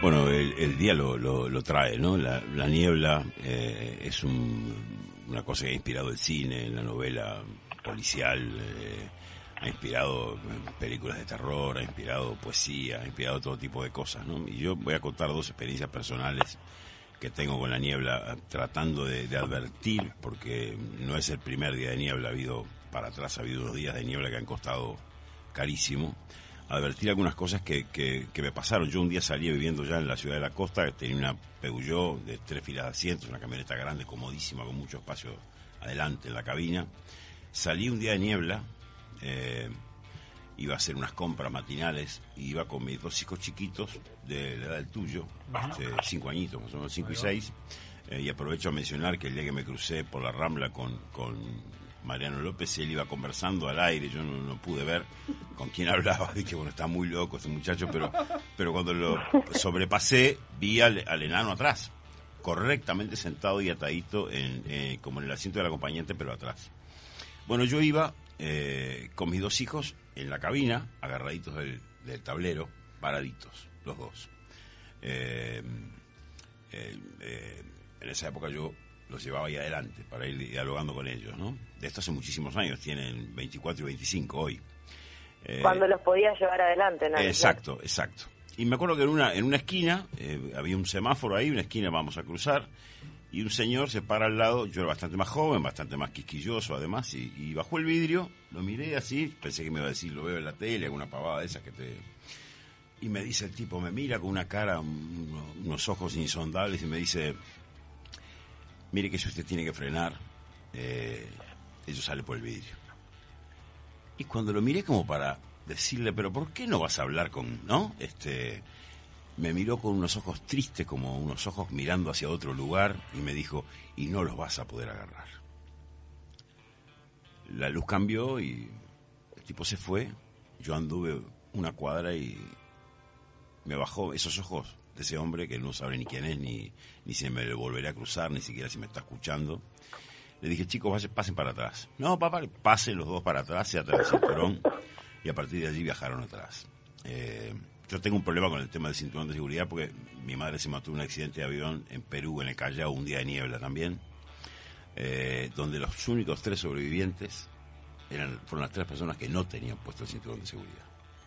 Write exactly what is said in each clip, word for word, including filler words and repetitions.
Bueno, el, el día lo, lo, lo trae, ¿no? La, la niebla eh, es un, una cosa que ha inspirado el cine, la novela policial, eh, ha inspirado películas de terror, ha inspirado poesía, ha inspirado todo tipo de cosas, ¿no? Y yo voy a contar dos experiencias personales que tengo con la niebla, tratando de, de advertir, porque no es el primer día de niebla, ha habido, para atrás ha habido unos días de niebla que han costado carísimo. Advertir algunas cosas que, que, que me pasaron. Yo un día salí viviendo ya en la ciudad de la costa, tenía una Peugeot de tres filas de asientos, una camioneta grande, comodísima, con mucho espacio adelante en la cabina. Salí un día de niebla, eh, iba a hacer unas compras matinales, y iba con mis dos hijos chiquitos, de la edad del tuyo, este, cinco añitos, más o menos cinco y seis, eh, y aprovecho a mencionar que el día que me crucé por la Rambla con... con Mariano López, él iba conversando al aire, yo no, no pude ver con quién hablaba, dije, bueno, está muy loco este muchacho, pero pero cuando lo sobrepasé, vi al, al enano atrás, correctamente sentado y atadito, en, eh, como en el asiento del acompañante, pero atrás. Bueno, yo iba eh, con mis dos hijos en la cabina, agarraditos del, del tablero, paraditos, los dos. Eh, eh, eh, en esa época yo los llevaba ahí adelante para ir dialogando con ellos, ¿no? De esto hace muchísimos años, tienen veinticuatro y veinticinco hoy. Eh, Cuando los podías llevar adelante, ¿no? Exacto, exacto. Y me acuerdo que en una en una esquina, eh, había un semáforo ahí, una esquina vamos a cruzar, y un señor se para al lado, yo era bastante más joven, bastante más quisquilloso además, y, y bajó el vidrio, lo miré así, pensé que me iba a decir, lo veo en la tele, alguna pavada de esas que te... Y me dice el tipo, me mira con una cara, unos, unos ojos insondables, y me dice... Mire que si usted tiene que frenar, eh, eso sale por el vidrio. Y cuando lo miré como para decirle, pero ¿por qué no vas a hablar con, no? Este, me miró con unos ojos tristes, como unos ojos mirando hacia otro lugar, y me dijo, y no los vas a poder agarrar. La luz cambió y el tipo se fue. Yo anduve una cuadra y me bajó esos ojos de ese hombre que no sabe ni quién es, ni, ni si me lo volveré a cruzar, ni siquiera si me está escuchando. Le dije, chicos, pasen para atrás. No, papá, pasen los dos para atrás, se atan el cinturón, y a partir de allí viajaron atrás. Eh, yo tengo un problema con el tema del cinturón de seguridad, porque mi madre se mató en un accidente de avión en Perú, en el Callao, un día de niebla también, eh, donde los únicos tres sobrevivientes eran, fueron las tres personas que no tenían puesto el cinturón de seguridad.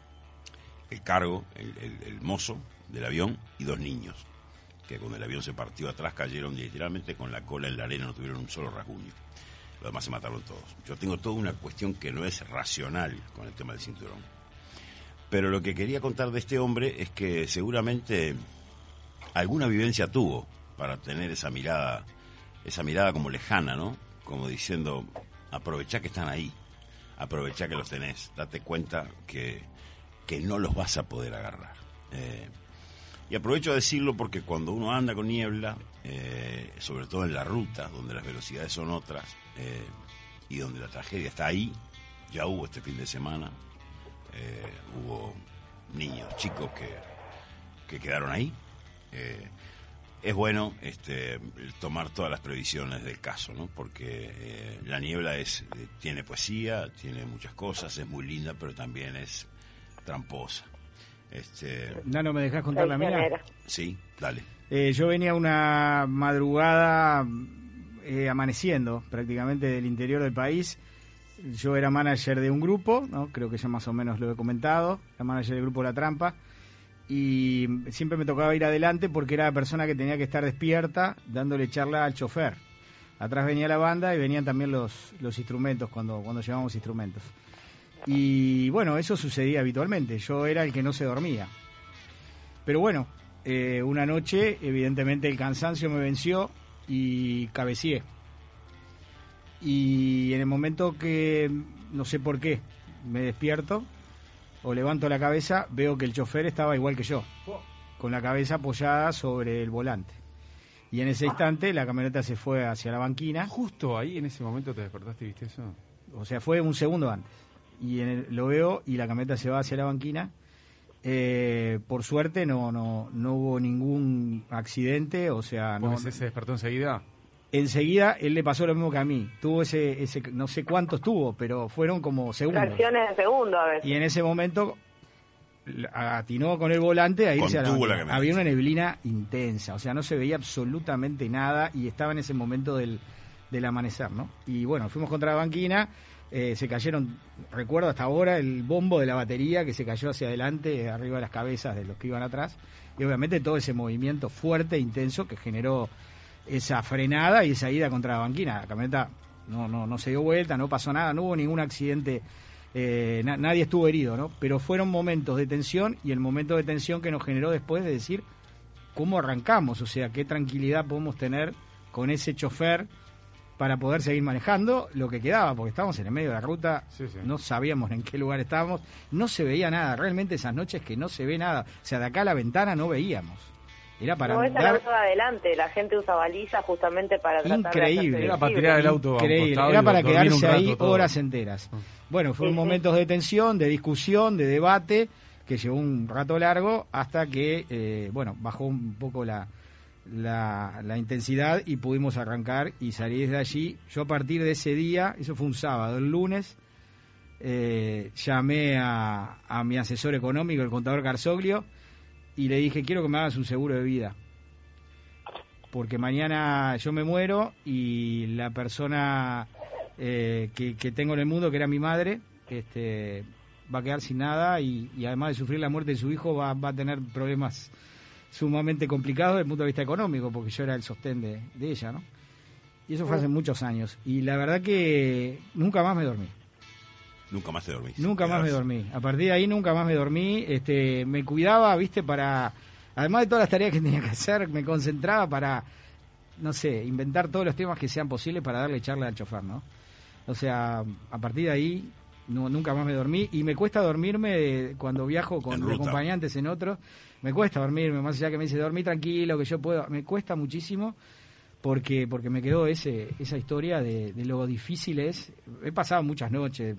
El cargo, el, el, el mozo del avión, y dos niños que cuando el avión se partió atrás cayeron literalmente con la cola en la arena, no tuvieron un solo rasguño. Los demás se mataron todos. Yo tengo toda una cuestión que no es racional con el tema del cinturón. Pero lo que quería contar de este hombre es que seguramente alguna vivencia tuvo para tener esa mirada, esa mirada como lejana, ¿no? Como diciendo, aprovechá que están ahí, aprovechá que los tenés, date cuenta que, que no los vas a poder agarrar. Eh, Y aprovecho a decirlo porque cuando uno anda con niebla, eh, sobre todo en la ruta, donde las velocidades son otras, eh, y donde la tragedia está ahí, ya hubo este fin de semana, eh, hubo niños, chicos que, que quedaron ahí. Eh, es bueno este, tomar todas las previsiones del caso, ¿no? Porque eh, la niebla es eh, tiene poesía, tiene muchas cosas, es muy linda, pero también es tramposa. Este... Nano, ¿me dejás contar la mía? Sí, dale. Eh, yo venía una madrugada eh, amaneciendo prácticamente del interior del país. Yo era manager de un grupo, ¿no? Creo que ya más o menos lo he comentado, era manager del grupo La Trampa, y siempre me tocaba ir adelante porque era la persona que tenía que estar despierta dándole charla al chofer. Atrás venía la banda y venían también los, los instrumentos cuando, cuando llevábamos instrumentos. Y bueno, eso sucedía habitualmente, yo era el que no se dormía. Pero bueno, eh, una noche evidentemente el cansancio me venció y cabeceé. Y en el momento que, no sé por qué, me despierto o levanto la cabeza, veo que el chofer estaba igual que yo, con la cabeza apoyada sobre el volante. Y en ese instante la camioneta se fue hacia la banquina. Justo ahí, en ese momento te despertaste y viste eso. O sea, fue un segundo antes. Y en el, lo veo y la camioneta se va hacia la banquina. Eh, por suerte no no no hubo ningún accidente, o sea, no, ¿Se despertó enseguida? Enseguida él le pasó lo mismo que a mí. Tuvo ese ese no sé cuántos tuvo, pero fueron como segundos. Fracciones de segundo a veces. Y en ese momento atinó con el volante a irse a la Contuvo la banquina. camioneta. Había una neblina intensa, o sea, no se veía absolutamente nada y estaba en ese momento del, del amanecer, ¿no? Y bueno, fuimos contra la banquina, eh, se cayeron, recuerdo hasta ahora, el bombo de la batería que se cayó hacia adelante, arriba de las cabezas de los que iban atrás, y obviamente todo ese movimiento fuerte e intenso que generó esa frenada y esa ida contra la banquina. La camioneta no, no, no se dio vuelta, no pasó nada, no hubo ningún accidente. Eh, na- nadie estuvo herido, ¿no? Pero fueron momentos de tensión y el momento de tensión que nos generó después de decir cómo arrancamos, o sea, qué tranquilidad podemos tener con ese chofer para poder seguir manejando lo que quedaba, porque estábamos en el medio de la ruta, Sí, sí. no sabíamos en qué lugar estábamos, no se veía nada, realmente esas noches que no se ve nada, o sea, de acá a la ventana no veíamos. Era para No, esa andar la usa adelante, la gente usa balizas justamente para tratar Increíble. de hacerse Era para visible. tirar el auto a un increíble, costado era y para dormir un quedarse ahí rato todo. horas enteras. Bueno, fueron Sí, sí. momentos de tensión, de discusión, de debate, que llevó un rato largo hasta que, eh, bueno, bajó un poco la, la, la intensidad y pudimos arrancar y salir desde allí. Yo a partir de ese día, eso fue un sábado, el lunes, eh, llamé a, a mi asesor económico, el contador Carzoglio, y le dije, quiero que me hagas un seguro de vida. Porque mañana yo me muero y la persona eh, que, que tengo en el mundo, que era mi madre, este, va a quedar sin nada y, y además de sufrir la muerte de su hijo va, va a tener problemas sumamente complicados desde el punto de vista económico, porque yo era el sostén de, de ella, ¿no? Y eso fue hace muchos años. Y la verdad que nunca más me dormí. Nunca más te dormís. Nunca más me Quedás- dormí. A partir de ahí nunca más me dormí. Este, me cuidaba, viste, para... Además de todas las tareas que tenía que hacer, me concentraba para, no sé, inventar todos los temas que sean posibles para darle charla al chofer, ¿no? O sea, a partir de ahí no, nunca más me dormí. Y me cuesta dormirme cuando viajo En con ruta. acompañantes en otros. Me cuesta dormirme, más allá que me dice, dormí tranquilo, que yo puedo. Me cuesta muchísimo porque porque me quedó ese esa historia de, de lo difícil es. He pasado muchas noches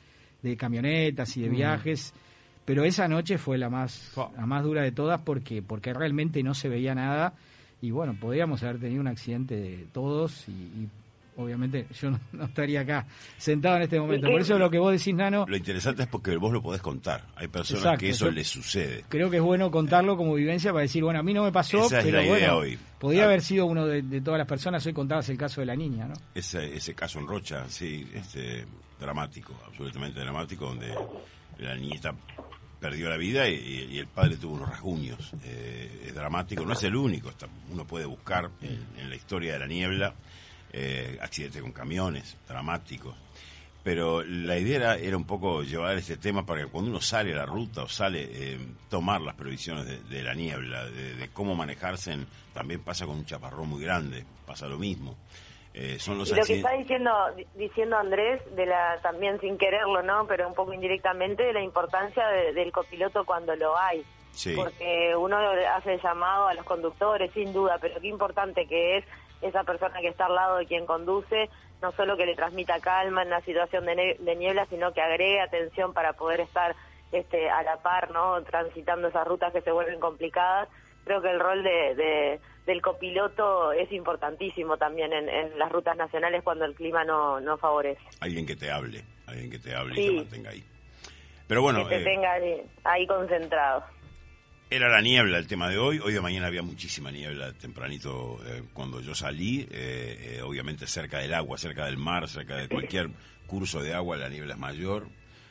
de camionetas y de Mm. viajes, pero esa noche fue la más Fua. la más dura de todas porque porque realmente no se veía nada y bueno, podríamos haber tenido un accidente de todos y, y obviamente yo no, no estaría acá sentado en este momento. qué- Por eso lo que vos decís, Nano, Lo interesante es porque vos lo podés contar. Hay personas Exacto, que eso yo- les sucede. creo que es bueno contarlo como vivencia para decir, bueno, a mí no me pasó, Esa es pero la idea bueno, hoy. podía Ah. haber sido uno de, de todas las personas. Hoy contabas el caso de la niña, ¿no? Ese, ese caso en Rocha, sí, este, dramático, absolutamente dramático, donde la niñita perdió la vida y, y el padre tuvo unos rasguños. Eh, es dramático, no es el único. Está- uno puede buscar en, en la historia de la niebla eh, accidentes con camiones dramáticos. Pero la idea era, era un poco llevar este tema para que cuando uno sale a la ruta o sale, eh, tomar las previsiones de, de la niebla, de, de cómo manejarse. En- también pasa con un chaparrón muy grande, pasa lo mismo. Eh, son los Y lo que accidentes. está diciendo di- diciendo Andrés, de la también sin quererlo, ¿no? Pero un poco indirectamente, de la importancia de- del copiloto cuando lo hay. Sí. Porque uno hace el llamado a los conductores, sin duda, pero qué importante que es esa persona que está al lado de quien conduce, no solo que le transmita calma en una situación de, ne- de niebla, sino que agregue atención para poder estar este, a la par, ¿no? Transitando esas rutas que se vuelven complicadas. Creo que el rol de, de- del copiloto es importantísimo también en, en las rutas nacionales cuando el clima no, no favorece. Alguien que te hable, alguien que te hable y Sí. te mantenga ahí. Pero bueno, que te eh, tenga ahí, ahí concentrado. era la niebla el tema de hoy. Hoy de mañana había muchísima niebla tempranito eh, cuando yo salí. Eh, eh, obviamente cerca del agua, cerca del mar, cerca de cualquier curso de agua, la niebla es mayor.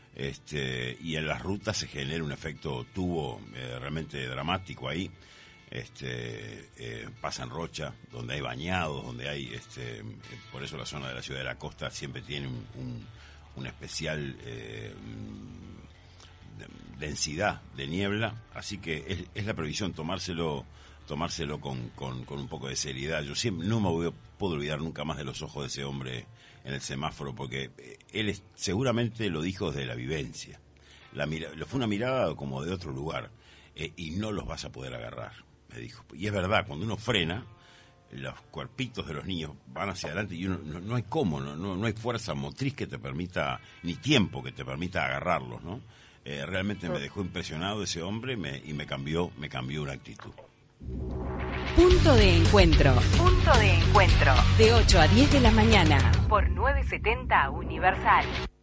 Este, y en las rutas se genera un efecto tubo eh, realmente dramático ahí. Este, eh, pasa en Rocha, donde hay bañados, donde hay, este, eh, por eso la zona de la ciudad de la costa siempre tiene un, un, un especial eh, densidad de niebla, así que es, es la previsión tomárselo tomárselo con, con, con un poco de seriedad. Yo siempre no me voy, puedo olvidar nunca más de los ojos de ese hombre en el semáforo, porque él es, seguramente lo dijo desde la vivencia. La mira, fue una mirada como de otro lugar, eh, y no los vas a poder agarrar, me dijo. Y es verdad, cuando uno frena, los cuerpitos de los niños van hacia adelante y uno, no, no hay cómo, no, no, no hay fuerza motriz que te permita, ni tiempo que te permita agarrarlos, ¿no? Eh, realmente me dejó impresionado ese hombre me, y me cambió, me cambió una actitud. Punto de encuentro. Punto de encuentro. De ocho a diez de la mañana. Por nueve setenta Universal.